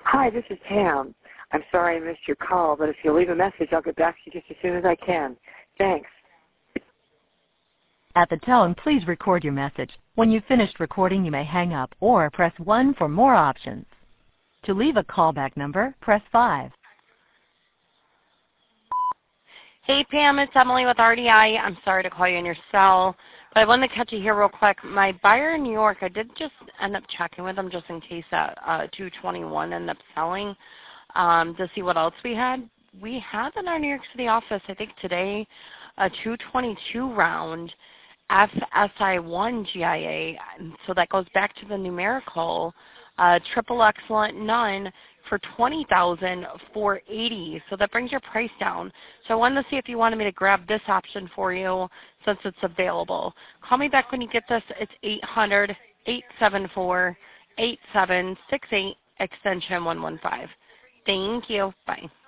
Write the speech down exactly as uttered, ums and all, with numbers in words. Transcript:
Hi, this is Pam. I'm sorry I missed your call, but if you'll leave a message, I'll get back to you just as soon as I can. Thanks. At the tone, please record your message. When you've finished recording, you may hang up or press one for more options. To leave a callback number, press five. Hey, Pam, it's Emily with R D I. I'm sorry to call you on your cell, but I wanted to catch you here real quick. My buyer in New York, I did just end up checking with them just in case that uh, two twenty-one ended up selling um, to see what else we had. We had in our New York City office, I think today, a two twenty-two round F S I one G I A. And so that goes back to the numerical uh, triple excellent none for twenty thousand four hundred eighty dollars. So that brings your price down. So I wanted to see if you wanted me to grab this option for you since it's available. Call me back when you get this. It's eight hundred, eight seven four, eight seven six eight, extension one one five. Thank you. Bye.